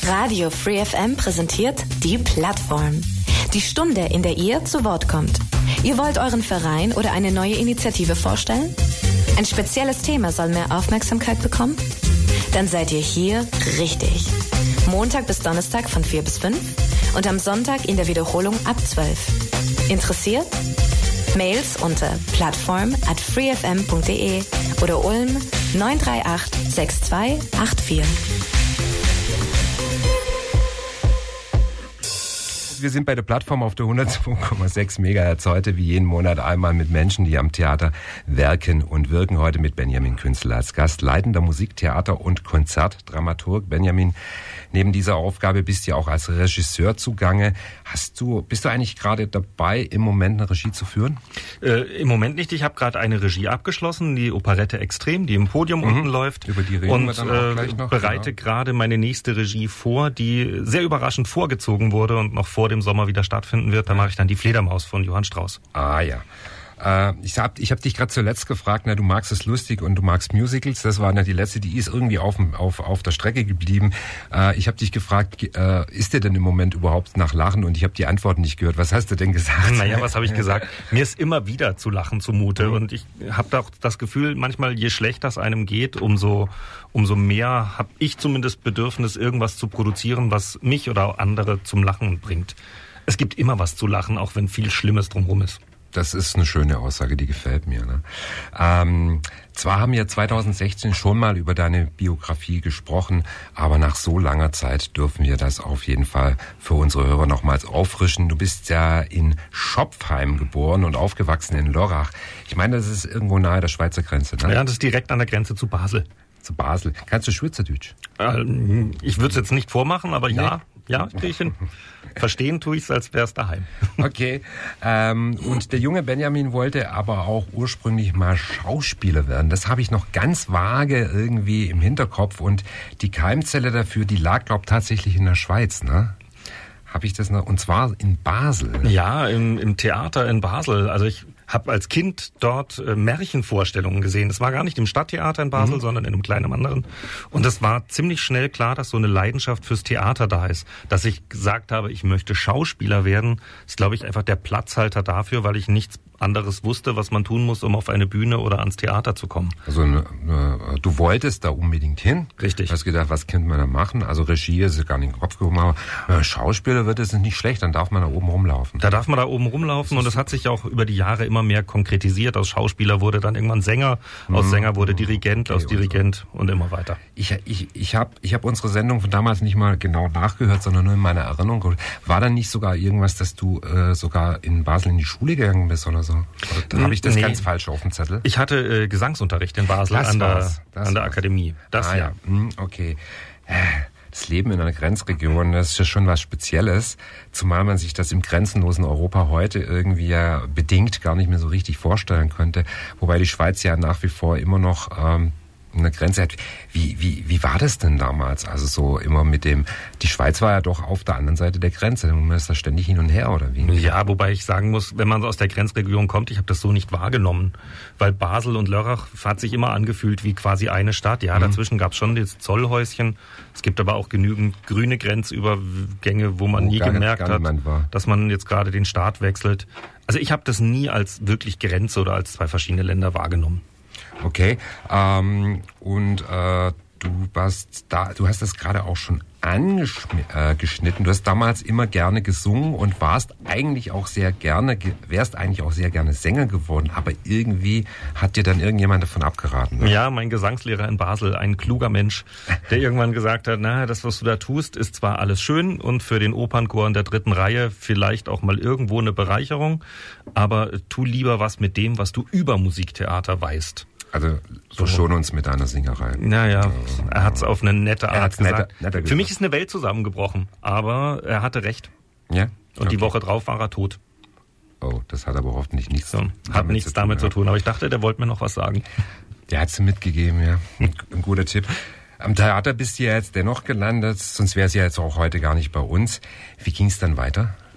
Radio Free FM präsentiert die Plattform. Die Stunde, in der ihr zu Wort kommt. Ihr wollt euren Verein oder eine neue Initiative vorstellen? Ein spezielles Thema soll mehr Aufmerksamkeit bekommen? Dann seid ihr hier richtig. Montag bis Donnerstag von 4 bis 5 und am Sonntag in der Wiederholung ab 12. Interessiert? Mails unter plattform@freefm.de oder Ulm 938 6284. Wir sind bei der Plattform auf der 102,6 MHz heute wie jeden Monat einmal mit Menschen, die am Theater werken und wirken. Heute mit Benjamin Künzler als Gast, leitender Musik-, Theater- und Konzertdramaturg. Benjamin, neben dieser Aufgabe bist du ja auch als Regisseur zugange. Bist du eigentlich gerade dabei, im Moment eine Regie zu führen? Im Moment nicht. Ich habe gerade eine Regie abgeschlossen, die Operette Extrem, die im Podium unten läuft. Über die reden wir dann auch gleich noch. Bereite gerade meine nächste Regie vor, die sehr überraschend vorgezogen wurde und noch vor dem Sommer wieder stattfinden wird. Da mache ich dann die Fledermaus von Johann Strauss. Ah ja. Ich hab dich gerade zuletzt gefragt, du magst es lustig und du magst Musicals. Das war die letzte, die ist irgendwie auf der Strecke geblieben. Ich habe dich gefragt, ist dir denn im Moment überhaupt nach Lachen? Und ich habe die Antwort nicht gehört. Was hast du denn gesagt? Naja, was habe ich gesagt? Mir ist immer wieder zu lachen zumute. Und ich habe auch das Gefühl, manchmal je schlechter es einem geht, umso mehr habe ich zumindest Bedürfnis, irgendwas zu produzieren, was mich oder andere zum Lachen bringt. Es gibt immer was zu lachen, auch wenn viel Schlimmes drumherum ist. Das ist eine schöne Aussage, die gefällt mir. Zwar haben wir 2016 schon mal über deine Biografie gesprochen, aber nach so langer Zeit dürfen wir das auf jeden Fall für unsere Hörer nochmals auffrischen. Du bist ja in Schopfheim geboren und aufgewachsen in Lörrach. Ich meine, das ist irgendwo nahe der Schweizer Grenze, ne? Ja, das ist direkt an der Grenze zu Basel. Zu Basel. Kannst du Schweizerdeutsch? Ich würde es jetzt nicht vormachen, aber ja, kriege ich hin. Verstehen tue ich es, als wäre es daheim. Okay. Und der junge Benjamin wollte aber auch ursprünglich mal Schauspieler werden. Das habe ich noch ganz vage irgendwie im Hinterkopf. Und die Keimzelle dafür, die lag, glaube ich, tatsächlich in der Schweiz, ne? Habe ich das noch? Und zwar in Basel. Ja, im Theater in Basel. Also ich habe als Kind dort Märchenvorstellungen gesehen. Das war gar nicht im Stadttheater in Basel, sondern in einem kleinen anderen. Und es war ziemlich schnell klar, dass so eine Leidenschaft fürs Theater da ist. Dass ich gesagt habe, ich möchte Schauspieler werden, ist, glaube ich, einfach der Platzhalter dafür, weil ich nichts anderes wusste, was man tun muss, um auf eine Bühne oder ans Theater zu kommen. Also du wolltest da unbedingt hin? Richtig. Du hast gedacht, was könnte man da machen? Also Regie ist gar nicht in den Kopf gekommen, aber Schauspieler wird es nicht schlecht, dann darf man da oben rumlaufen. Da darf man da oben rumlaufen und das hat sich auch über die Jahre immer mehr konkretisiert. Aus Schauspieler wurde dann irgendwann Sänger, aus Sänger wurde Dirigent, aus Dirigent und immer weiter. Ich hab unsere Sendung von damals nicht mal genau nachgehört, sondern nur in meiner Erinnerung. War da nicht sogar irgendwas, dass du sogar in Basel in die Schule gegangen bist oder so? Oder habe ich das ganz falsch auf dem Zettel? Ich hatte Gesangsunterricht in Basel an der Akademie. Ja. Okay. Das Leben in einer Grenzregion, das ist ja schon was Spezielles, zumal man sich das im grenzenlosen Europa heute irgendwie ja bedingt gar nicht mehr so richtig vorstellen könnte, wobei die Schweiz ja nach wie vor immer noch eine Grenze hat. Wie war das denn damals? Also so immer die Schweiz war ja doch auf der anderen Seite der Grenze, man ist da ständig hin und her, oder wie? Ja, wobei ich sagen muss, wenn man aus der Grenzregion kommt, ich habe das so nicht wahrgenommen, weil Basel und Lörrach hat sich immer angefühlt wie quasi eine Stadt. Ja, dazwischen gab es schon das Zollhäuschen, es gibt aber auch genügend grüne Grenzübergänge, wo man nie gemerkt hat, dass man jetzt gerade den Staat wechselt. Also ich habe das nie als wirklich Grenze oder als zwei verschiedene Länder wahrgenommen. Okay, du hast das gerade auch schon angeschnitten. Du hast damals immer gerne gesungen und wärst eigentlich auch sehr gerne Sänger geworden, aber irgendwie hat dir dann irgendjemand davon abgeraten. Ne? Ja, mein Gesangslehrer in Basel, ein kluger Mensch, der irgendwann gesagt hat, das, was du da tust, ist zwar alles schön und für den Opernchor in der 3. Reihe vielleicht auch mal irgendwo eine Bereicherung, aber tu lieber was mit dem, was du über Musiktheater weißt. Also verschon uns mit deiner Singerei. Naja, er hat es auf eine nette Art gesagt. Für mich ist eine Welt zusammengebrochen, aber er hatte recht. Ja? Und die Woche drauf war er tot. Oh, das hat aber hoffentlich nichts damit zu tun. Aber ich dachte, der wollte mir noch was sagen. Der hat es mitgegeben, ja. Ein guter Tipp. Am Theater bist du ja jetzt dennoch gelandet, sonst wär's ja jetzt auch heute gar nicht bei uns. Wie ging es dann weiter?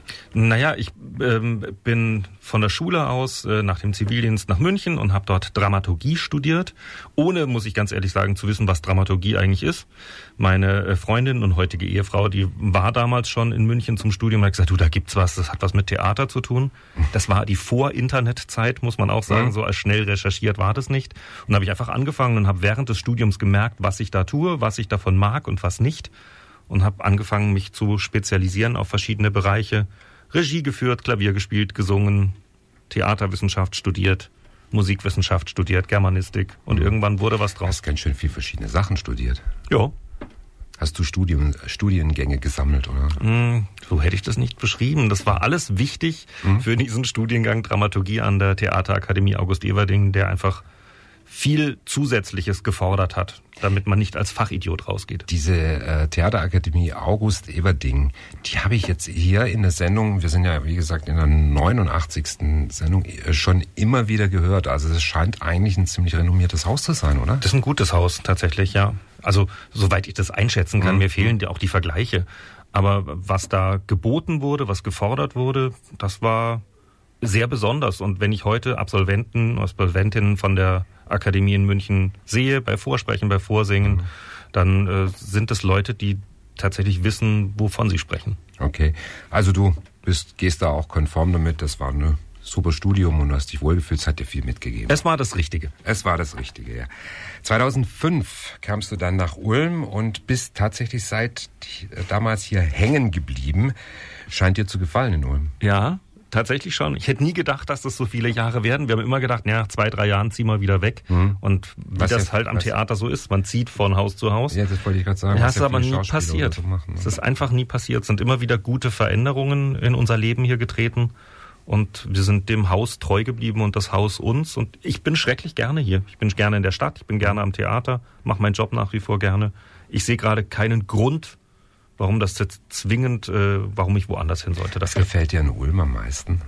Naja, ich bin von der Schule aus nach dem Zivildienst nach München und habe dort Dramaturgie studiert, ohne, muss ich ganz ehrlich sagen, zu wissen, was Dramaturgie eigentlich ist. Meine Freundin und heutige Ehefrau, die war damals schon in München zum Studium und hat gesagt, da gibt's was, das hat was mit Theater zu tun. Das war die Vor-Internet-Zeit, muss man auch sagen, so als schnell recherchiert war das nicht. Und habe ich einfach angefangen und habe während des Studiums gemerkt, was ich da tue, was ich davon mag und was nicht. Und habe angefangen, mich zu spezialisieren auf verschiedene Bereiche. Regie geführt, Klavier gespielt, gesungen, Theaterwissenschaft studiert, Musikwissenschaft studiert, Germanistik. Und irgendwann wurde was draus. Du hast ganz schön viele verschiedene Sachen studiert. Ja. Hast du Studiengänge gesammelt, oder? So hätte ich das nicht beschrieben. Das war alles wichtig für diesen Studiengang Dramaturgie an der Theaterakademie August Everding, der einfach viel Zusätzliches gefordert hat, damit man nicht als Fachidiot rausgeht. Diese Theaterakademie August Everding, die habe ich jetzt hier in der Sendung, wir sind ja wie gesagt in der 89. Sendung, schon immer wieder gehört. Also es scheint eigentlich ein ziemlich renommiertes Haus zu sein, oder? Das ist ein gutes Haus, tatsächlich, ja. Also soweit ich das einschätzen kann, mir fehlen auch die Vergleiche. Aber was da geboten wurde, was gefordert wurde, das war sehr besonders. Und wenn ich heute Absolventinnen von der Akademie in München sehe, bei Vorsprechen, bei Vorsingen, dann sind es Leute, die tatsächlich wissen, wovon sie sprechen. Okay, also du gehst da auch konform damit, das war ein super Studium und du hast dich wohlgefühlt, es hat dir viel mitgegeben. Es war das Richtige. Es war das Richtige, ja. 2005 kamst du dann nach Ulm und bist tatsächlich seit damals hier hängen geblieben. Scheint dir zu gefallen in Ulm. Ja, tatsächlich schon. Ich hätte nie gedacht, dass das so viele Jahre werden. Wir haben immer gedacht, nach 2-3 Jahren ziehen wir wieder weg. Und wie das halt am Theater so ist, man zieht von Haus zu Haus. Ja, das wollte ich gerade sagen. Das ist aber nie passiert. So machen, ne? Es ist einfach nie passiert. Es sind immer wieder gute Veränderungen in unser Leben hier getreten. Und wir sind dem Haus treu geblieben und das Haus uns. Und ich bin schrecklich gerne hier. Ich bin gerne in der Stadt, ich bin gerne am Theater, mache meinen Job nach wie vor gerne. Ich sehe gerade keinen Grund, warum das jetzt zwingend, warum ich woanders hin sollte. Was gefällt dir in Ulm am meisten?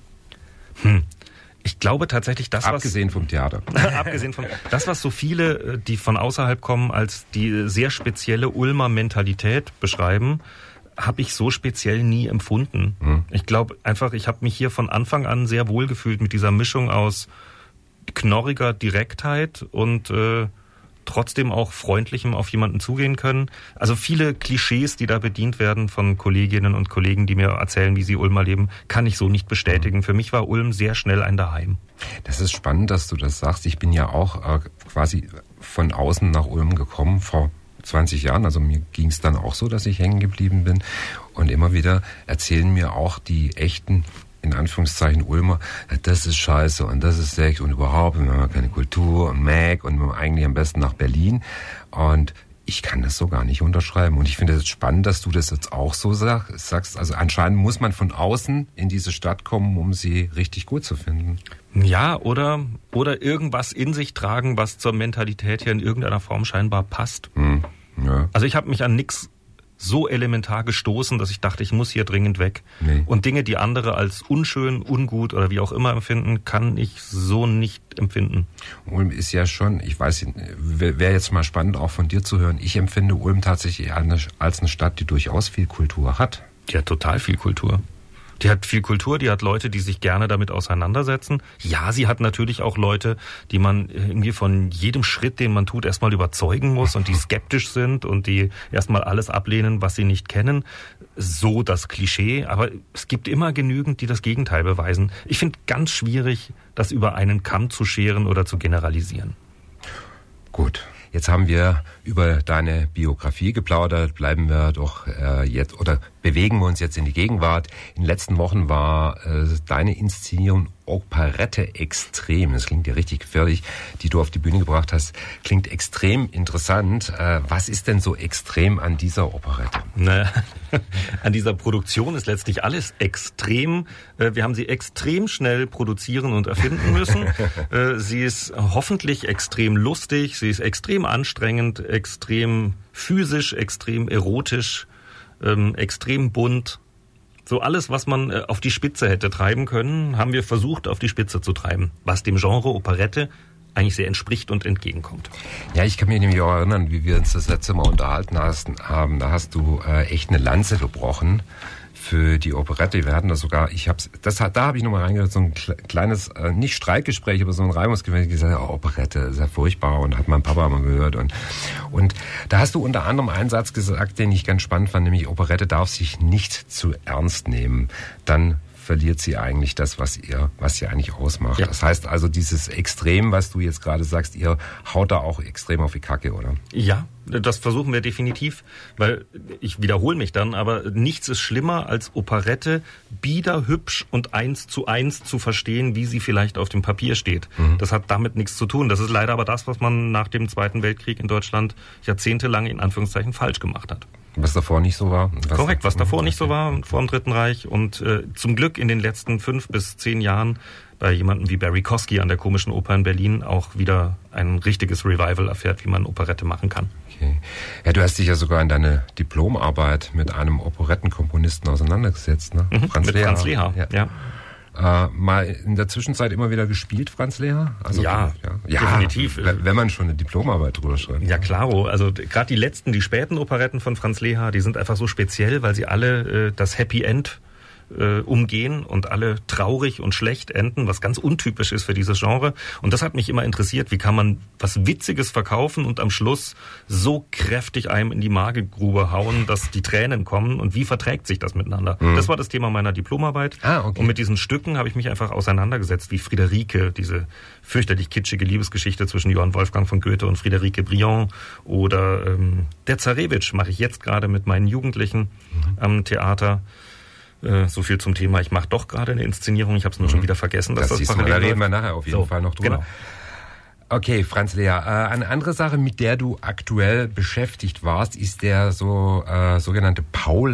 Ich glaube tatsächlich, abgesehen vom Theater. Abgesehen von das, was so viele, die von außerhalb kommen, als die sehr spezielle Ulmer Mentalität beschreiben, habe ich so speziell nie empfunden. Ich glaube einfach, ich habe mich hier von Anfang an sehr wohl gefühlt mit dieser Mischung aus knorriger Direktheit und trotzdem auch freundlichem auf jemanden zugehen können. Also viele Klischees, die da bedient werden von Kolleginnen und Kollegen, die mir erzählen, wie sie Ulmer leben, kann ich so nicht bestätigen. Für mich war Ulm sehr schnell ein Daheim. Das ist spannend, dass du das sagst. Ich bin ja auch quasi von außen nach Ulm gekommen vor 20 Jahren. Also mir ging es dann auch so, dass ich hängen geblieben bin. Und immer wieder erzählen mir auch die echten, in Anführungszeichen, Ulmer, das ist scheiße und das ist Sex und überhaupt, wir haben keine Kultur und Mac und wir eigentlich am besten nach Berlin. Und ich kann das so gar nicht unterschreiben. Und ich finde es spannend, dass du das jetzt auch so sagst. Also anscheinend muss man von außen in diese Stadt kommen, um sie richtig gut zu finden. Ja, oder irgendwas in sich tragen, was zur Mentalität hier in irgendeiner Form scheinbar passt. Ja. Also ich habe mich an nichts so elementar gestoßen, dass ich dachte, ich muss hier dringend weg. Nee. Und Dinge, die andere als unschön, ungut oder wie auch immer empfinden, kann ich so nicht empfinden. Ulm ist ja schon, ich weiß, wäre jetzt mal spannend auch von dir zu hören, ich empfinde Ulm tatsächlich als eine Stadt, die durchaus viel Kultur hat. Die hat total viel Kultur. Die hat viel Kultur, die hat Leute, die sich gerne damit auseinandersetzen. Ja, sie hat natürlich auch Leute, die man irgendwie von jedem Schritt, den man tut, erstmal überzeugen muss und die skeptisch sind und die erstmal alles ablehnen, was sie nicht kennen. So das Klischee, aber es gibt immer genügend, die das Gegenteil beweisen. Ich finde ganz schwierig, das über einen Kamm zu scheren oder zu generalisieren. Gut. Jetzt haben wir über deine Biografie geplaudert, bleiben wir doch jetzt oder bewegen wir uns jetzt in die Gegenwart. In den letzten Wochen war deine Inszenierung Operette extrem, das klingt ja richtig gefährlich, die du auf die Bühne gebracht hast, klingt extrem interessant. Was ist denn so extrem an dieser Operette? Naja, an dieser Produktion ist letztlich alles extrem. Wir haben sie extrem schnell produzieren und erfinden müssen. Sie ist hoffentlich extrem lustig, sie ist extrem anstrengend, extrem physisch, extrem erotisch, extrem bunt. So alles, was man auf die Spitze hätte treiben können, haben wir versucht, auf die Spitze zu treiben. Was dem Genre Operette eigentlich sehr entspricht und entgegenkommt. Ja, ich kann mich nämlich auch erinnern, wie wir uns das letzte Mal unterhalten haben. Da hast du echt eine Lanze gebrochen für die Operette. Wir hatten das sogar, da habe ich nochmal reingehört, so ein kleines, nicht Streitgespräch, aber so ein Reibungsgespräch, gesagt, Operette ist ja furchtbar und hat mein Papa mal gehört. Und da hast du unter anderem einen Satz gesagt, den ich ganz spannend fand, nämlich Operette darf sich nicht zu ernst nehmen. Dann verliert sie eigentlich das, was sie eigentlich ausmacht. Ja. Das heißt also, dieses Extrem, was du jetzt gerade sagst, ihr haut da auch extrem auf die Kacke, oder? Ja, das versuchen wir definitiv, weil ich wiederhole mich dann, aber nichts ist schlimmer als Operette biederhübsch und 1:1 zu verstehen, wie sie vielleicht auf dem Papier steht. Mhm. Das hat damit nichts zu tun. Das ist leider aber das, was man nach dem Zweiten Weltkrieg in Deutschland jahrzehntelang in Anführungszeichen falsch gemacht hat. Was davor nicht so war? Korrekt, was davor nicht so war vor dem Dritten Reich und zum Glück in den letzten 5 bis 10 Jahren bei jemandem wie Barry Kosky an der Komischen Oper in Berlin auch wieder ein richtiges Revival erfährt, wie man Operette machen kann. Okay. Ja, du hast dich ja sogar in deine Diplomarbeit mit einem Operettenkomponisten auseinandergesetzt, ne? Franz Leher. Ja. Mal in der Zwischenzeit immer wieder gespielt, Franz Leher? Also, ja, definitiv. Wenn man schon eine Diplomarbeit drüber schreibt. Ja, klaro. Also gerade die späten Operetten von Franz Leher, die sind einfach so speziell, weil sie alle das Happy End umgehen und alle traurig und schlecht enden, was ganz untypisch ist für dieses Genre. Und das hat mich immer interessiert, wie kann man was Witziges verkaufen und am Schluss so kräftig einem in die Magengrube hauen, dass die Tränen kommen und wie verträgt sich das miteinander? Mhm. Das war das Thema meiner Diplomarbeit. Okay. Und mit diesen Stücken habe ich mich einfach auseinandergesetzt, wie Friederike, diese fürchterlich kitschige Liebesgeschichte zwischen Johann Wolfgang von Goethe und Friederike Briand oder der Zarewitsch mache ich jetzt gerade mit meinen Jugendlichen am Theater. So viel zum Thema, ich mache doch gerade eine Inszenierung, ich habe es nur schon wieder vergessen. Dass das da reden wir nachher auf jeden Fall noch drüber. Genau. Okay, Franz Leher, eine andere Sache, mit der du aktuell beschäftigt warst, ist der sogenannte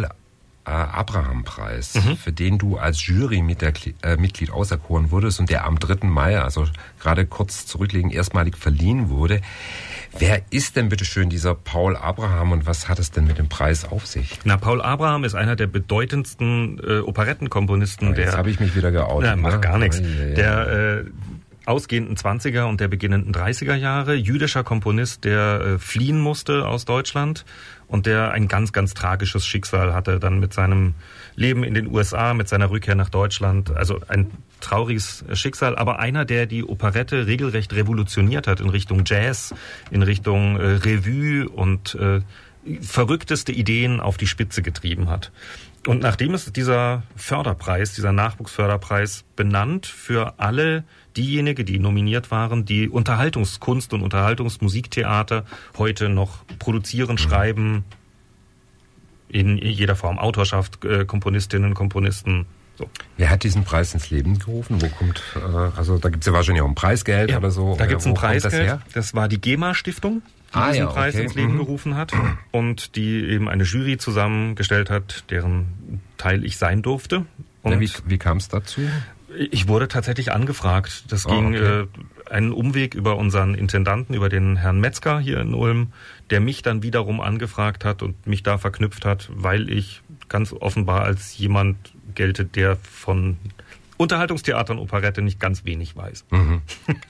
Paul-Abraham-Preis, für den du als Jury-Mitglied auserkoren wurdest und der am 3. Mai, also gerade kurz zurückliegend, erstmalig verliehen wurde. Wer ist denn bitte schön dieser Paul Abraham und was hat es denn mit dem Preis auf sich? Na, Paul Abraham ist einer der bedeutendsten Operettenkomponisten. Jetzt habe ich mich wieder geoutet. Macht gar nichts. Der ausgehenden 20er und der beginnenden 30er Jahre, jüdischer Komponist, der fliehen musste aus Deutschland und der ein ganz, ganz tragisches Schicksal hatte, dann mit seinem Leben in den USA, mit seiner Rückkehr nach Deutschland. Also ein trauriges Schicksal, aber einer, der die Operette regelrecht revolutioniert hat in Richtung Jazz, in Richtung Revue und verrückteste Ideen auf die Spitze getrieben hat. Und nachdem ist dieser Förderpreis, dieser Nachwuchsförderpreis benannt für alle diejenigen, die nominiert waren, die Unterhaltungskunst und Unterhaltungsmusiktheater heute noch produzieren, schreiben, in jeder Form Autorschaft, Komponistinnen, Komponisten. So. Wer hat diesen Preis ins Leben gerufen? Wo kommt, also da gibt es ja wahrscheinlich auch ein Preisgeld oder so. Da gibt es ein Preisgeld. Das war die GEMA-Stiftung, die diesen Preis ins Leben gerufen hat und die eben eine Jury zusammengestellt hat, deren Teil ich sein durfte. Und wie kam es dazu? Ich wurde tatsächlich angefragt. Das ging einen Umweg über unseren Intendanten, über den Herrn Metzger hier in Ulm, der mich dann wiederum angefragt hat und mich da verknüpft hat, weil ich ganz offenbar als jemand gelte, der von Unterhaltungstheater und Operette nicht ganz wenig weiß. Mhm.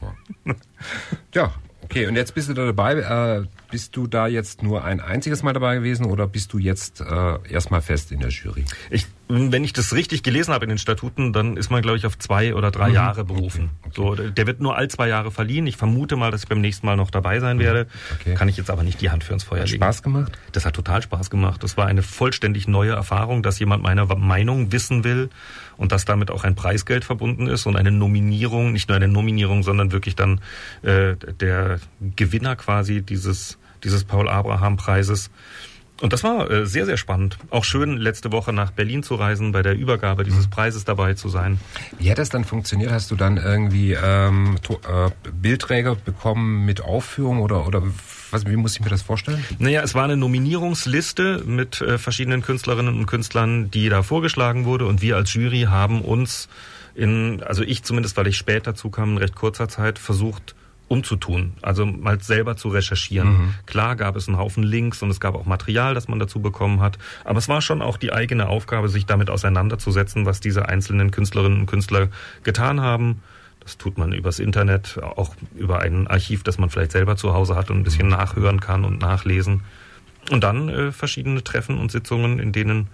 Ja, okay. Und jetzt bist du da dabei. Bist du da jetzt nur ein einziges Mal dabei gewesen oder bist du jetzt erstmal fest in der Jury? Wenn ich das richtig gelesen habe in den Statuten, dann ist man, glaube ich, auf 2 oder 3 Jahre berufen. Okay. So, der wird nur all 2 Jahre verliehen. Ich vermute mal, dass ich beim nächsten Mal noch dabei sein werde. Okay. Kann ich jetzt aber nicht die Hand für ins Feuer legen. Hat Spaß gemacht? Das hat total Spaß gemacht. Das war eine vollständig neue Erfahrung, dass jemand meine Meinung wissen will und dass damit auch ein Preisgeld verbunden ist und eine Nominierung, nicht nur eine Nominierung, sondern wirklich dann der Gewinner quasi dieses Paul-Abraham-Preises. Und das war sehr, sehr spannend. Auch schön, letzte Woche nach Berlin zu reisen, bei der Übergabe dieses Preises dabei zu sein. Wie hat das dann funktioniert? Hast du dann irgendwie Bildträger bekommen mit Aufführung oder wie muss ich mir das vorstellen? Naja, es war eine Nominierungsliste mit verschiedenen Künstlerinnen und Künstlern, die da vorgeschlagen wurde. Und wir als Jury haben uns also ich zumindest, weil ich spät dazu kam, in recht kurzer Zeit versucht, umzutun, also mal selber zu recherchieren. Klar gab es einen Haufen Links und es gab auch Material, das man dazu bekommen hat, aber es war schon auch die eigene Aufgabe, sich damit auseinanderzusetzen, was diese einzelnen Künstlerinnen und Künstler getan haben. Das tut man übers Internet, auch über ein Archiv, das man vielleicht selber zu Hause hat und ein bisschen nachhören kann und nachlesen. Und dann verschiedene Treffen und Sitzungen, in denen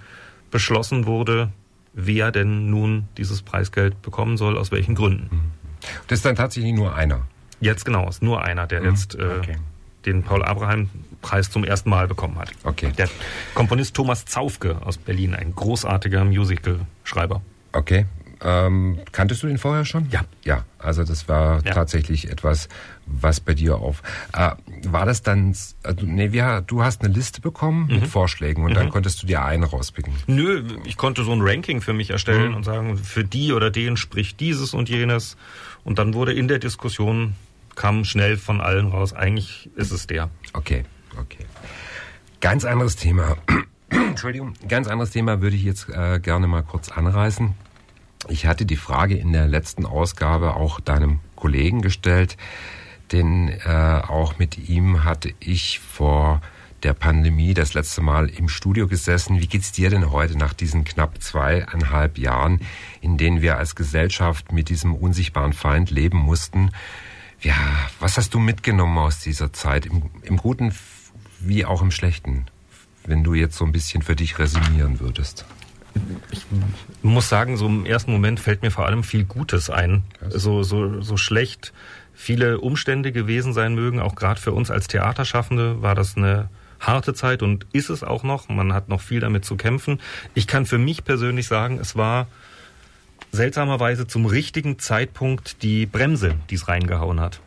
beschlossen wurde, wer denn nun dieses Preisgeld bekommen soll, aus welchen Gründen. Das ist dann tatsächlich nur einer? Jetzt genau, ist nur einer, der jetzt den Paul-Abraham-Preis zum ersten Mal bekommen hat. Okay. Der Komponist Thomas Zaufke aus Berlin, ein großartiger Musical-Schreiber. Okay. Kanntest du den vorher schon? Ja. Ja, also das war tatsächlich etwas, was bei dir war das dann, du hast eine Liste bekommen mit Vorschlägen und dann konntest du dir einen rauspicken? Nö, ich konnte so ein Ranking für mich erstellen und sagen, für die oder den spricht dieses und jenes. Und dann wurde in der Diskussion, kam schnell von allen raus, eigentlich ist es der. Okay. Ganz anderes Thema. Entschuldigung, ganz anderes Thema würde ich jetzt gerne mal kurz anreißen. Ich hatte die Frage in der letzten Ausgabe auch deinem Kollegen gestellt, denn auch mit ihm hatte ich vor der Pandemie das letzte Mal im Studio gesessen. Wie geht's dir denn heute nach diesen knapp 2,5 Jahren, in denen wir als Gesellschaft mit diesem unsichtbaren Feind leben mussten? Ja, was hast du mitgenommen aus dieser Zeit, im Guten wie auch im Schlechten, wenn du jetzt so ein bisschen für dich resümieren würdest? Ich muss sagen, so im ersten Moment fällt mir vor allem viel Gutes ein. So schlecht viele Umstände gewesen sein mögen, auch gerade für uns als Theaterschaffende war das eine harte Zeit und ist es auch noch. Man hat noch viel damit zu kämpfen. Ich kann für mich persönlich sagen, es war seltsamerweise zum richtigen Zeitpunkt die Bremse, die es reingehauen hat.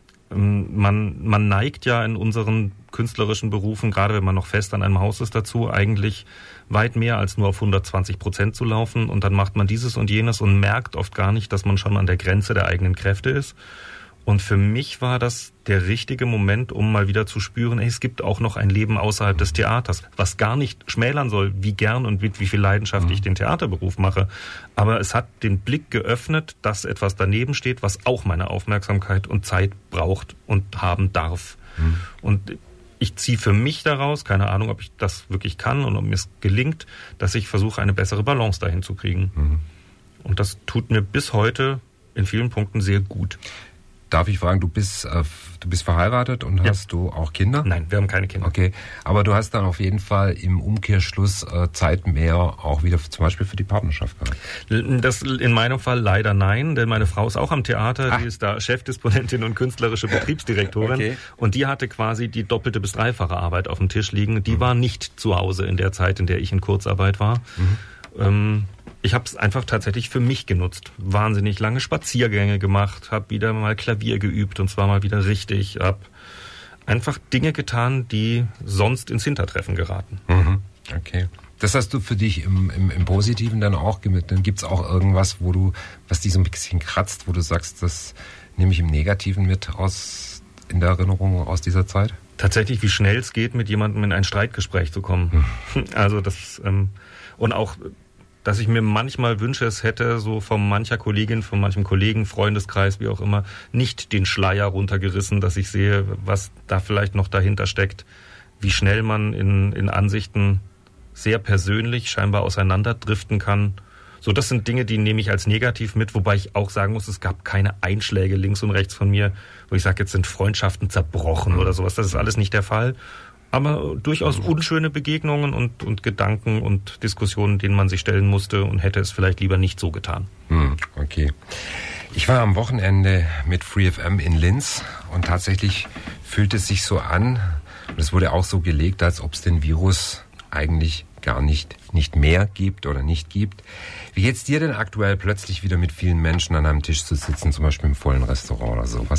Man neigt ja in unseren künstlerischen Berufen, gerade wenn man noch fest an einem Haus ist, dazu, eigentlich weit mehr als nur auf 120% zu laufen. Und dann macht man dieses und jenes und merkt oft gar nicht, dass man schon an der Grenze der eigenen Kräfte ist. Und für mich war das der richtige Moment, um mal wieder zu spüren, es gibt auch noch ein Leben außerhalb des Theaters, was gar nicht schmälern soll, wie gern und mit wie viel Leidenschaft ich den Theaterberuf mache. Aber es hat den Blick geöffnet, dass etwas daneben steht, was auch meine Aufmerksamkeit und Zeit braucht und haben darf. Und ich ziehe für mich daraus, keine Ahnung, ob ich das wirklich kann und ob mir es gelingt, dass ich versuche, eine bessere Balance dahin zu kriegen. Und das tut mir bis heute in vielen Punkten sehr gut. Darf ich fragen, du bist verheiratet und hast du auch Kinder? Nein, wir haben keine Kinder. Okay, aber du hast dann auf jeden Fall im Umkehrschluss Zeit mehr auch wieder zum Beispiel für die Partnerschaft gehabt. Das in meinem Fall leider nein, denn meine Frau ist auch am Theater, die ist da Chefdisponentin und künstlerische Betriebsdirektorin. Okay. Und die hatte quasi die doppelte bis dreifache Arbeit auf dem Tisch liegen. Die war nicht zu Hause in der Zeit, in der ich in Kurzarbeit war. Ich habe es einfach tatsächlich für mich genutzt. Wahnsinnig lange Spaziergänge gemacht, habe wieder mal Klavier geübt und zwar mal wieder richtig. Habe einfach Dinge getan, die sonst ins Hintertreffen geraten. Okay. Das hast du für dich im Positiven dann auch gemittet. Dann gibt es auch irgendwas, was dich so ein bisschen kratzt, wo du sagst, das nehme ich im Negativen mit in der Erinnerung aus dieser Zeit? Tatsächlich, wie schnell es geht, mit jemandem in ein Streitgespräch zu kommen. Also das und auch, dass ich mir manchmal wünsche, es hätte so von mancher Kollegin, von manchem Kollegen, Freundeskreis, wie auch immer, nicht den Schleier runtergerissen, dass ich sehe, was da vielleicht noch dahinter steckt, wie schnell man in Ansichten sehr persönlich scheinbar auseinanderdriften kann. So, das sind Dinge, die nehme ich als negativ mit, wobei ich auch sagen muss, es gab keine Einschläge links und rechts von mir, wo ich sage, jetzt sind Freundschaften zerbrochen oder sowas. Das ist alles nicht der Fall. Aber durchaus unschöne Begegnungen und Gedanken und Diskussionen, denen man sich stellen musste und hätte es vielleicht lieber nicht so getan. Okay. Ich war am Wochenende mit FreeFM in Linz und tatsächlich fühlt es sich so an, und es wurde auch so gelegt, als ob es den Virus eigentlich gar nicht mehr gibt oder nicht gibt. Wie geht's dir denn aktuell plötzlich wieder mit vielen Menschen an einem Tisch zu sitzen, zum Beispiel im vollen Restaurant oder so?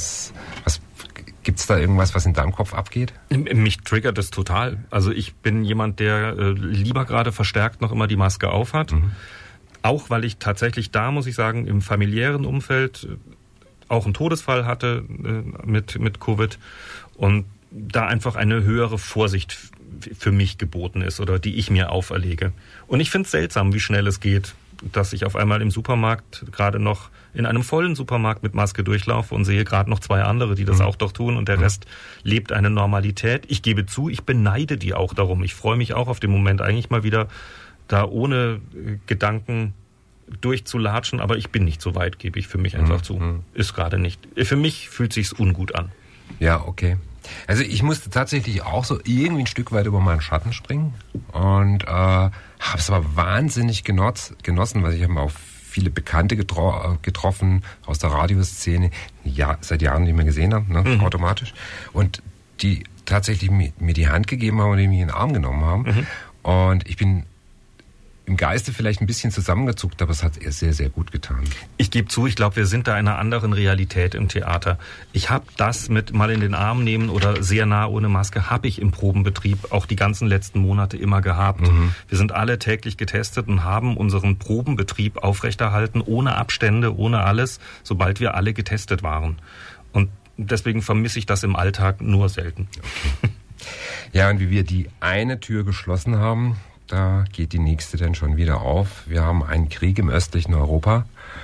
Gibt's da irgendwas, was in deinem Kopf abgeht? Mich triggert das total. Also ich bin jemand, der lieber gerade verstärkt noch immer die Maske aufhat. Auch weil ich tatsächlich da, muss ich sagen, im familiären Umfeld auch einen Todesfall hatte mit Covid und da einfach eine höhere Vorsicht für mich geboten ist oder die ich mir auferlege. Und ich finde es seltsam, wie schnell es geht, dass ich auf einmal im Supermarkt gerade noch in einem vollen Supermarkt mit Maske durchlaufe und sehe gerade noch 2 andere, die das auch doch tun und der Rest lebt eine Normalität. Ich gebe zu, ich beneide die auch darum. Ich freue mich auch auf den Moment, eigentlich mal wieder da ohne Gedanken durchzulatschen, aber ich bin nicht so weit, gebe ich für mich einfach zu. Ist gerade nicht. Für mich fühlt sich's ungut an. Ja, okay. Also ich musste tatsächlich auch so irgendwie ein Stück weit über meinen Schatten springen und habe es aber wahnsinnig genossen, weil ich habe auch viele Bekannte getroffen aus der Radioszene, ja, seit Jahren nicht mehr gesehen habe, ne, automatisch, und die tatsächlich mir die Hand gegeben haben und die mich in den Arm genommen haben. Und ich bin im Geiste vielleicht ein bisschen zusammengezuckt, aber es hat ihr sehr, sehr gut getan. Ich gebe zu, ich glaube, wir sind da in einer anderen Realität im Theater. Ich habe das mit mal in den Arm nehmen oder sehr nah ohne Maske, habe ich im Probenbetrieb auch die ganzen letzten Monate immer gehabt. Wir sind alle täglich getestet und haben unseren Probenbetrieb aufrechterhalten, ohne Abstände, ohne alles, sobald wir alle getestet waren. Und deswegen vermisse ich das im Alltag nur selten. Okay. Ja, und wie wir die eine Tür geschlossen haben, da geht die nächste dann schon wieder auf. Wir haben einen Krieg im östlichen Europa.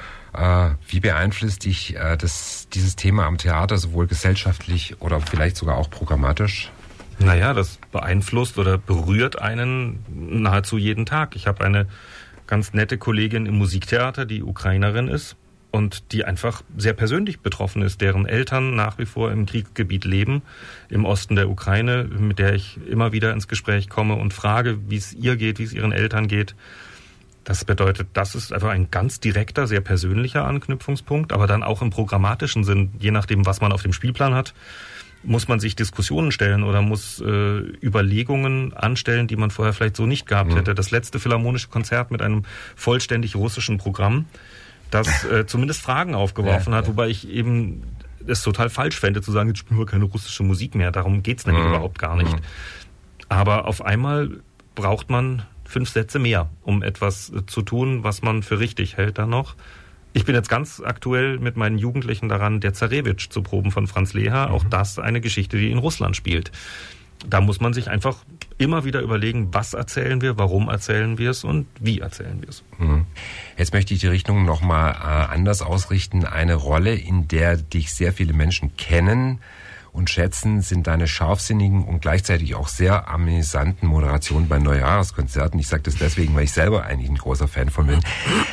Wie beeinflusst dich dieses Thema am Theater sowohl gesellschaftlich oder vielleicht sogar auch programmatisch? Naja, das beeinflusst oder berührt einen nahezu jeden Tag. Ich habe eine ganz nette Kollegin im Musiktheater, die Ukrainerin ist und die einfach sehr persönlich betroffen ist, deren Eltern nach wie vor im Kriegsgebiet leben, im Osten der Ukraine, mit der ich immer wieder ins Gespräch komme und frage, wie es ihr geht, wie es ihren Eltern geht. Das bedeutet, das ist einfach ein ganz direkter, sehr persönlicher Anknüpfungspunkt, aber dann auch im programmatischen Sinn, je nachdem, was man auf dem Spielplan hat, muss man sich Diskussionen stellen oder muss Überlegungen anstellen, die man vorher vielleicht so nicht gehabt hätte. Das letzte philharmonische Konzert mit einem vollständig russischen Programm, das zumindest Fragen aufgeworfen hat, wobei ich eben es total falsch fände, zu sagen, jetzt spielen wir keine russische Musik mehr. Darum geht's nämlich überhaupt gar nicht. Aber auf einmal braucht man 5 Sätze mehr, um etwas zu tun, was man für richtig hält dann noch. Ich bin jetzt ganz aktuell mit meinen Jugendlichen daran, der Zarewitsch zu proben von Franz Leher. Auch das eine Geschichte, die in Russland spielt. Da muss man sich einfach immer wieder überlegen, was erzählen wir, warum erzählen wir es und wie erzählen wir es. Jetzt möchte ich die Richtung nochmal anders ausrichten. Eine Rolle, in der dich sehr viele Menschen kennen und schätzen, sind deine scharfsinnigen und gleichzeitig auch sehr amüsanten Moderationen bei Neujahrskonzerten. Ich sage das deswegen, weil ich selber eigentlich ein großer Fan von bin.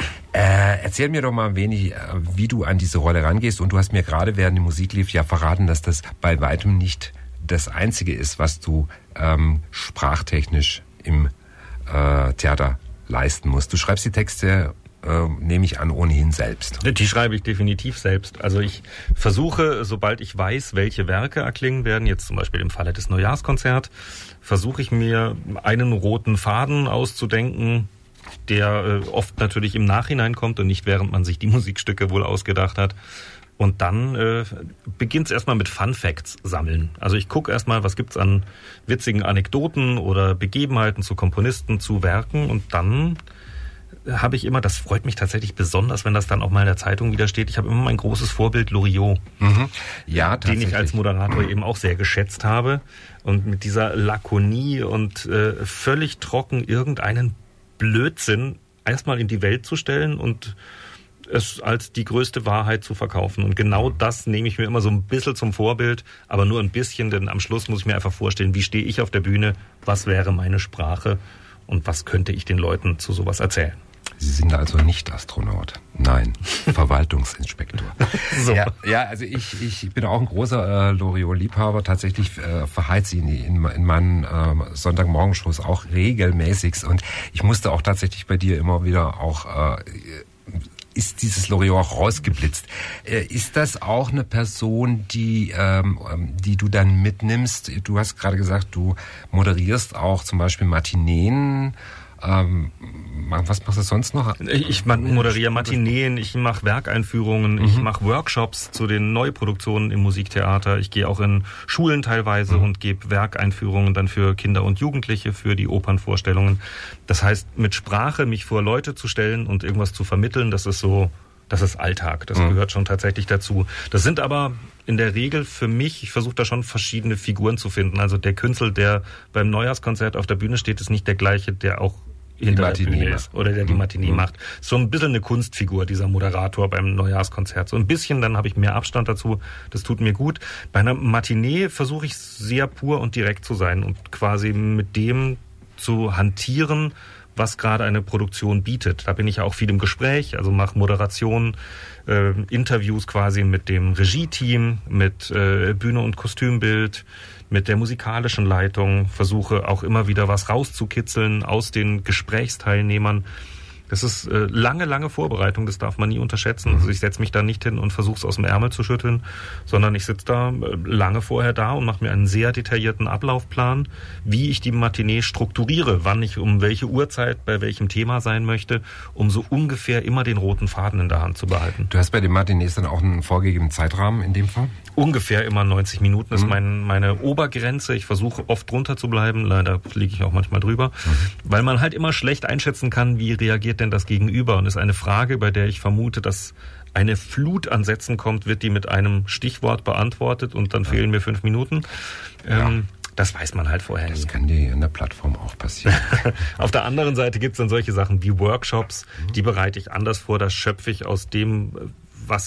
Erzähl mir doch mal ein wenig, wie du an diese Rolle rangehst. Und du hast mir gerade, während die Musik lief, ja verraten, dass das bei weitem nicht das Einzige ist, was du sprachtechnisch im Theater leisten musst. Du schreibst die Texte, nehme ich an, ohnehin selbst. Die schreibe ich definitiv selbst. Also ich versuche, sobald ich weiß, welche Werke erklingen werden, jetzt zum Beispiel im Falle des Neujahrskonzerts, versuche ich mir einen roten Faden auszudenken, der oft natürlich im Nachhinein kommt und nicht während man sich die Musikstücke wohl ausgedacht hat. Und dann beginnt es erstmal mit Fun Facts sammeln. Also ich gucke erstmal, was gibt's an witzigen Anekdoten oder Begebenheiten zu Komponisten, zu Werken. Und dann habe ich immer, das freut mich tatsächlich besonders, wenn das dann auch mal in der Zeitung wieder steht, ich habe immer mein großes Vorbild Loriot, ja, den ich als Moderator eben auch sehr geschätzt habe. Und mit dieser Lakonie und völlig trocken irgendeinen Blödsinn erstmal in die Welt zu stellen und es als die größte Wahrheit zu verkaufen. Und genau das nehme ich mir immer so ein bisschen zum Vorbild, aber nur ein bisschen, denn am Schluss muss ich mir einfach vorstellen, wie stehe ich auf der Bühne, was wäre meine Sprache und was könnte ich den Leuten zu sowas erzählen. Sie sind also nicht Astronaut. Nein, Verwaltungsinspektor. So. Ja, also ich bin auch ein großer Loriot-Liebhaber. Tatsächlich verheizt ihn in meinen Sonntagmorgenshows auch regelmäßig. Und ich musste auch tatsächlich bei dir immer wieder auch... ist dieses Loriot auch rausgeblitzt. Ist das auch eine Person, die du dann mitnimmst? Du hast gerade gesagt, du moderierst auch zum Beispiel Matineen. Was machst du sonst noch? Ich moderiere Matineen, ich mache Werkeinführungen, ich mache Workshops zu den Neuproduktionen im Musiktheater. Ich gehe auch in Schulen teilweise und gebe Werkeinführungen dann für Kinder und Jugendliche, für die Opernvorstellungen. Das heißt, mit Sprache mich vor Leute zu stellen und irgendwas zu vermitteln, das ist Alltag. Das gehört schon tatsächlich dazu. Das sind aber in der Regel für mich, ich versuche da schon verschiedene Figuren zu finden. Also der Künstler, der beim Neujahrskonzert auf der Bühne steht, ist nicht der gleiche, der auch hinter der Bühne ist oder der die Matinee macht. So ein bisschen eine Kunstfigur, dieser Moderator beim Neujahrskonzert. So ein bisschen, dann habe ich mehr Abstand dazu. Das tut mir gut. Bei einer Matinee versuche ich sehr pur und direkt zu sein und quasi mit dem zu hantieren, was gerade eine Produktion bietet. Da bin ich ja auch viel im Gespräch, also mache Moderation, Interviews quasi mit dem Regie-Team, mit Bühne und Kostümbild, mit der musikalischen Leitung, versuche auch immer wieder was rauszukitzeln aus den Gesprächsteilnehmern. Das ist lange Vorbereitung, das darf man nie unterschätzen. Also ich setze mich da nicht hin und versuche es aus dem Ärmel zu schütteln, sondern ich sitze da lange vorher da und mache mir einen sehr detaillierten Ablaufplan, wie ich die Matinee strukturiere, wann ich um welche Uhrzeit bei welchem Thema sein möchte, um so ungefähr immer den roten Faden in der Hand zu behalten. Du hast bei den Matinees dann auch einen vorgegebenen Zeitrahmen in dem Fall? Ungefähr immer 90 Minuten ist meine Obergrenze. Ich versuche oft drunter zu bleiben, leider liege ich auch manchmal drüber, weil man halt immer schlecht einschätzen kann, wie reagiert denn das Gegenüber, und ist eine Frage, bei der ich vermute, dass eine Flut an Sätzen kommt, wird die mit einem Stichwort beantwortet und dann fehlen mir 5 Minuten. Das weiß man halt vorher nicht. Das kann dir in der Plattform auch passieren. Auf der anderen Seite gibt es dann solche Sachen wie Workshops, die bereite ich anders vor, das schöpfe ich aus dem, was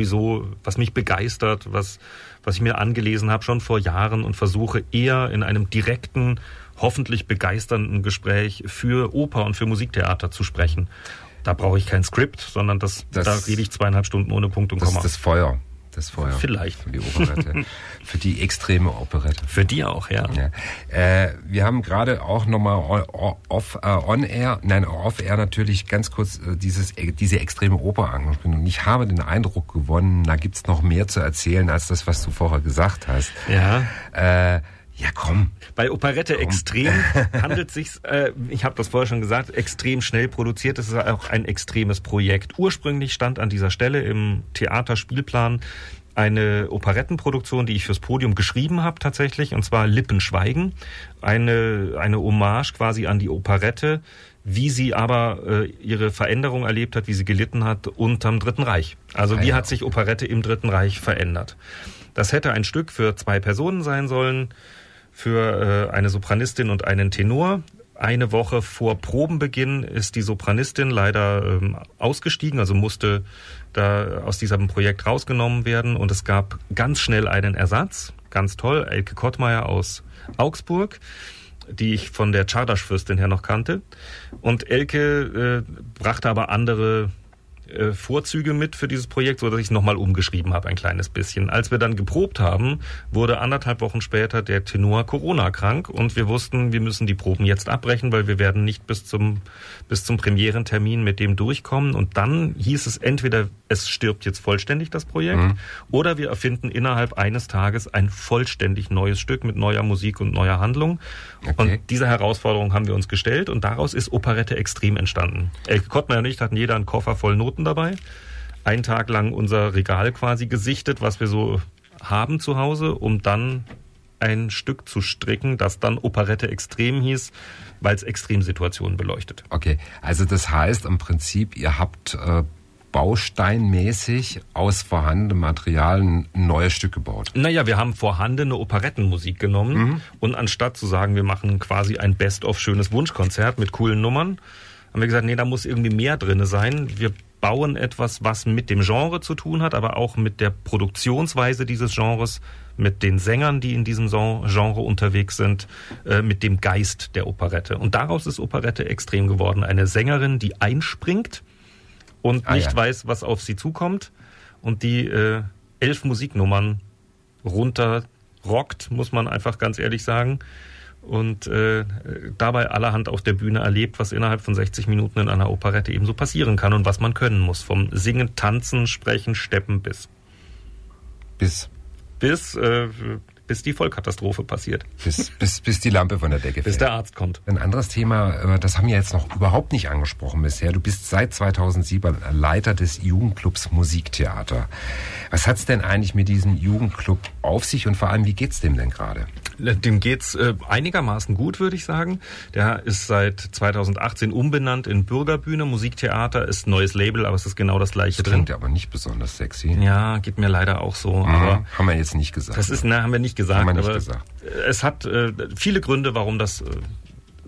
mich begeistert, was ich mir angelesen habe schon vor Jahren, und versuche eher in einem direkten, hoffentlich begeisternden Gespräch für Oper und für Musiktheater zu sprechen. Da brauche ich kein Skript, sondern da rede ich 2,5 Stunden ohne Punkt und Komma. Das ist das Feuer. Vielleicht. Für die Operette. Für die extreme Operette. Für die auch, ja. Wir haben gerade auch nochmal off-air natürlich ganz kurz diese extreme Oper angesprochen. Und ich habe den Eindruck gewonnen, da gibt's noch mehr zu erzählen, als das, was du vorher gesagt hast. Ja. Ja, komm. Bei Operette extrem handelt es sich, ich habe das vorher schon gesagt, extrem schnell produziert. Das ist auch ein extremes Projekt. Ursprünglich stand an dieser Stelle im Theaterspielplan eine Operettenproduktion, die ich fürs Podium geschrieben habe tatsächlich, und zwar Lippenschweigen. Eine Hommage quasi an die Operette, wie sie aber ihre Veränderung erlebt hat, wie sie gelitten hat unterm Dritten Reich. Also wie hat sich Operette im Dritten Reich verändert? Das hätte ein Stück für 2 Personen sein sollen, für eine Sopranistin und einen Tenor. Eine Woche vor Probenbeginn ist die Sopranistin leider ausgestiegen, also musste da aus diesem Projekt rausgenommen werden, und es gab ganz schnell einen Ersatz. Ganz toll, Elke Kottmeier aus Augsburg, die ich von der Czardasch-Fürstin her noch kannte. Und Elke brachte aber andere Vorzüge mit für dieses Projekt, so dass ich es nochmal umgeschrieben habe, ein kleines bisschen. Als wir dann geprobt haben, wurde 1,5 Wochen später der Tenor Corona krank, und wir wussten, wir müssen die Proben jetzt abbrechen, weil wir werden nicht bis zum Premierentermin mit dem durchkommen. Und dann hieß es entweder, es stirbt jetzt vollständig das Projekt, oder wir erfinden innerhalb eines Tages ein vollständig neues Stück mit neuer Musik und neuer Handlung. Okay. Und diese Herausforderung haben wir uns gestellt, und daraus ist Operette extrem entstanden. Elke Kottmeier und ich hatten jeder einen Koffer voll Noten dabei. Einen Tag lang unser Regal quasi gesichtet, was wir so haben zu Hause, um dann ein Stück zu stricken, das dann Operette extrem hieß, weil es Extremsituationen beleuchtet. Okay, also das heißt im Prinzip, ihr habt bausteinmäßig aus vorhandenem Material ein neues Stück gebaut. Naja, wir haben vorhandene Operettenmusik genommen und anstatt zu sagen, wir machen quasi ein Best-of schönes Wunschkonzert mit coolen Nummern, haben wir gesagt, nee, da muss irgendwie mehr drin sein. Wir bauen etwas, was mit dem Genre zu tun hat, aber auch mit der Produktionsweise dieses Genres, mit den Sängern, die in diesem Genre unterwegs sind, mit dem Geist der Operette. Und daraus ist Operette extrem geworden. Eine Sängerin, die einspringt und nicht weiß, was auf sie zukommt, und die 11 Musiknummern runterrockt, muss man einfach ganz ehrlich sagen. Und dabei allerhand auf der Bühne erlebt, was innerhalb von 60 Minuten in einer Operette eben so passieren kann und was man können muss. Vom Singen, Tanzen, Sprechen, Steppen bis die Vollkatastrophe passiert. Bis die Lampe von der Decke fällt. Bis der Arzt kommt. Ein anderes Thema, das haben wir jetzt noch überhaupt nicht angesprochen bisher. Du bist seit 2007 Leiter des Jugendclubs Musiktheater. Was hat's denn eigentlich mit diesem Jugendclub auf sich, und vor allem, wie geht's dem denn gerade? Dem geht's einigermaßen gut, würde ich sagen. Der ist seit 2018 umbenannt in Bürgerbühne. Musiktheater ist neues Label, aber es ist genau das gleiche drin. Klingt aber nicht besonders sexy. Ja, geht mir leider auch so. Aber haben wir jetzt nicht gesagt. Das ist, haben wir nicht gesagt. Es hat viele Gründe, warum das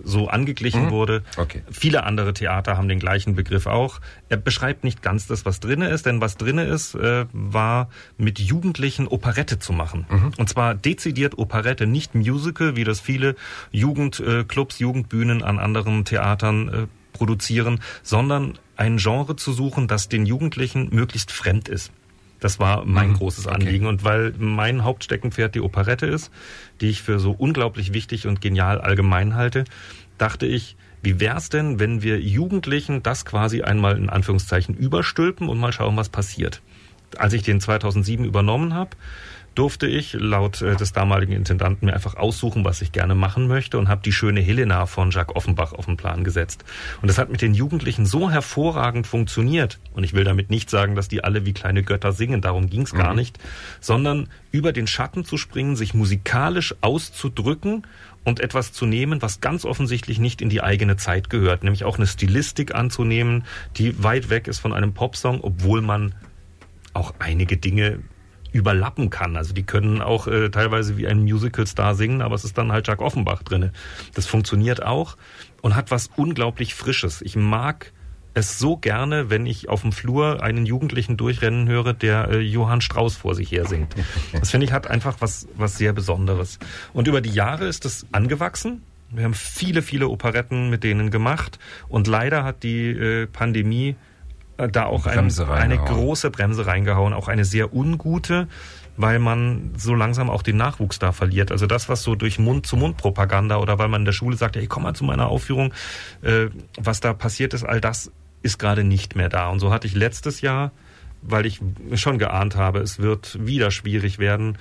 so angeglichen wurde. Okay. Viele andere Theater haben den gleichen Begriff auch. Er beschreibt nicht ganz das, was drinne ist, denn was drinne ist, war mit Jugendlichen Operette zu machen. Und zwar dezidiert Operette, nicht Musical, wie das viele Jugendclubs, Jugendbühnen an anderen Theatern produzieren, sondern ein Genre zu suchen, das den Jugendlichen möglichst fremd ist. Das war mein großes Anliegen. Und weil mein Hauptsteckenpferd die Operette ist, die ich für so unglaublich wichtig und genial allgemein halte, dachte ich, wie wär's denn, wenn wir Jugendlichen das quasi einmal in Anführungszeichen überstülpen und mal schauen, was passiert. Als ich den 2007 übernommen habe, durfte ich laut des damaligen Intendanten mir einfach aussuchen, was ich gerne machen möchte und habe die schöne Helena von Jacques Offenbach auf den Plan gesetzt. Und das hat mit den Jugendlichen so hervorragend funktioniert. Und ich will damit nicht sagen, dass die alle wie kleine Götter singen, darum ging's gar nicht, sondern über den Schatten zu springen, sich musikalisch auszudrücken und etwas zu nehmen, was ganz offensichtlich nicht in die eigene Zeit gehört, nämlich auch eine Stilistik anzunehmen, die weit weg ist von einem Popsong, obwohl man auch einige Dinge überlappen kann. Also die können auch teilweise wie ein Musicalstar singen, aber es ist dann halt Jacques Offenbach drinne. Das funktioniert auch und hat was unglaublich Frisches. Ich mag es so gerne, wenn ich auf dem Flur einen Jugendlichen durchrennen höre, der Johann Strauss vor sich her singt. Das finde ich hat einfach was sehr Besonderes. Und über die Jahre ist es angewachsen. Wir haben viele, viele Operetten mit denen gemacht und leider hat die Pandemie da auch eine große Bremse reingehauen, auch eine sehr ungute, weil man so langsam auch den Nachwuchs da verliert. Also das, was so durch Mund-zu-Mund-Propaganda oder weil man in der Schule sagt, hey, komm mal zu meiner Aufführung, was da passiert ist, all das ist gerade nicht mehr da. Und so hatte ich letztes Jahr, weil ich schon geahnt habe, es wird wieder schwierig werden,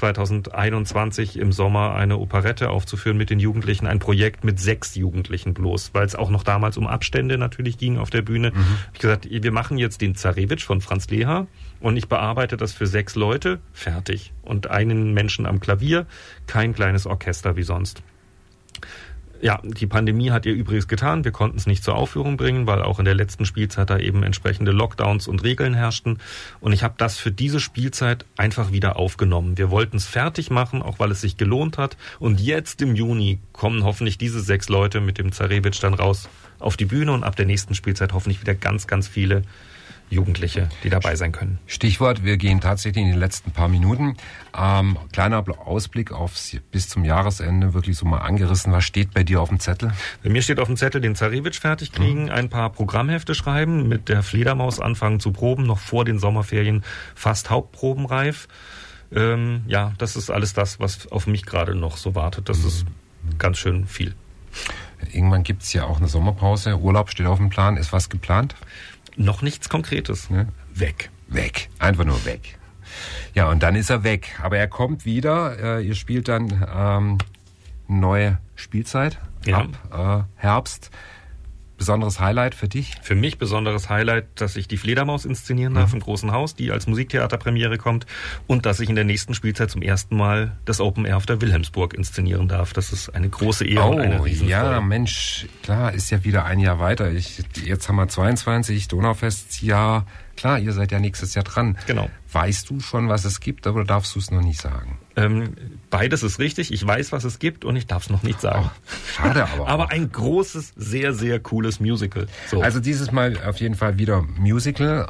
2021 im Sommer eine Operette aufzuführen mit den Jugendlichen, ein Projekt mit 6 Jugendlichen bloß, weil es auch noch damals um Abstände natürlich ging auf der Bühne. Habe ich gesagt, wir machen jetzt den Zarewitsch von Franz Leha und ich bearbeite das für 6 Leute, fertig. Und einen Menschen am Klavier, kein kleines Orchester wie sonst. Ja, die Pandemie hat ihr Übriges getan. Wir konnten es nicht zur Aufführung bringen, weil auch in der letzten Spielzeit da eben entsprechende Lockdowns und Regeln herrschten. Und ich habe das für diese Spielzeit einfach wieder aufgenommen. Wir wollten es fertig machen, auch weil es sich gelohnt hat. Und jetzt im Juni kommen hoffentlich diese 6 Leute mit dem Zarewitsch dann raus auf die Bühne und ab der nächsten Spielzeit hoffentlich wieder ganz, ganz viele Jugendliche, die dabei sein können. Stichwort, wir gehen tatsächlich in die letzten paar Minuten. Kleiner Ausblick aufs bis zum Jahresende, wirklich so mal angerissen. Was steht bei dir auf dem Zettel? Bei mir steht auf dem Zettel den Zarewitsch fertig kriegen, ein paar Programmhefte schreiben, mit der Fledermaus anfangen zu proben, noch vor den Sommerferien fast hauptprobenreif. Ja, das ist alles das, was auf mich gerade noch so wartet. Das ist ganz schön viel. Irgendwann gibt's ja auch eine Sommerpause. Urlaub steht auf dem Plan. Ist was geplant? Noch nichts Konkretes. Ne? Weg. Einfach nur weg. Ja, und dann ist er weg. Aber er kommt wieder. Ihr spielt dann neue Spielzeit ab Herbst. Besonderes Highlight für dich? Für mich besonderes Highlight, dass ich die Fledermaus inszenieren darf im Großen Haus, die als Musiktheaterpremiere kommt, und dass ich in der nächsten Spielzeit zum ersten Mal das Open Air auf der Wilhelmsburg inszenieren darf. Das ist eine große Ehre und eine Riesenfreude. Ja, Mensch, klar, ist ja wieder ein Jahr weiter. Jetzt haben wir 22, Donaufestjahr. Klar, ihr seid ja nächstes Jahr dran. Genau. Weißt du schon, was es gibt, oder darfst du es noch nicht sagen? Beides ist richtig. Ich weiß, was es gibt, und ich darf es noch nicht sagen. Schade aber. Aber ein großes, sehr, sehr cooles Musical. So. Also dieses Mal auf jeden Fall wieder Musical.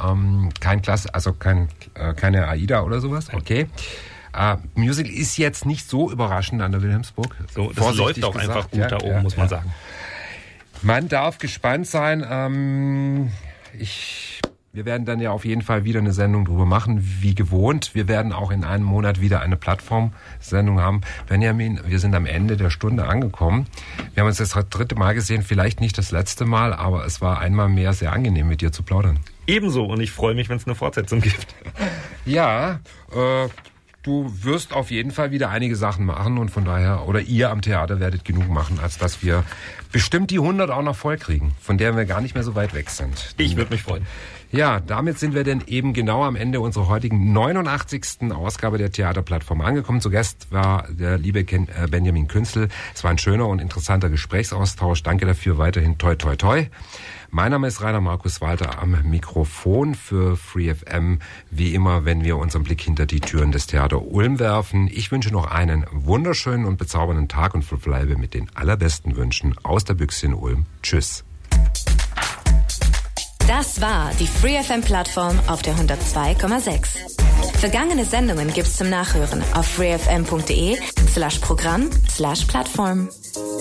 Keine Aida oder sowas. Okay. Musical ist jetzt nicht so überraschend an der Wilhelmsburg. So, das läuft auch einfach gut da oben, muss man sagen. Man darf gespannt sein. Wir werden dann ja auf jeden Fall wieder eine Sendung drüber machen, wie gewohnt. Wir werden auch in einem Monat wieder eine Plattformsendung haben. Benjamin, wir sind am Ende der Stunde angekommen. Wir haben uns das 3. Mal gesehen, vielleicht nicht das letzte Mal, aber es war einmal mehr sehr angenehm, mit dir zu plaudern. Ebenso, und ich freue mich, wenn es eine Fortsetzung gibt. Ja, du wirst auf jeden Fall wieder einige Sachen machen, und von daher, oder ihr am Theater werdet genug machen, als dass wir bestimmt die 100 auch noch voll kriegen, von der wir gar nicht mehr so weit weg sind. Ich würde mich freuen. Ja, damit sind wir denn eben genau am Ende unserer heutigen 89. Ausgabe der Theaterplattform angekommen. Zu Gast war der liebe Benjamin Künzel. Es war ein schöner und interessanter Gesprächsaustausch. Danke dafür. Weiterhin toi toi toi. Mein Name ist Rainer Markus Walter am Mikrofon für Free FM. Wie immer, wenn wir unseren Blick hinter die Türen des Theater Ulm werfen. Ich wünsche noch einen wunderschönen und bezaubernden Tag und verbleibe mit den allerbesten Wünschen aus aus der Büchse in Ulm. Tschüss. Das war die FreeFM-Plattform auf der 102,6. Vergangene Sendungen gibt's zum Nachhören auf freefm.de/Programm/Plattform.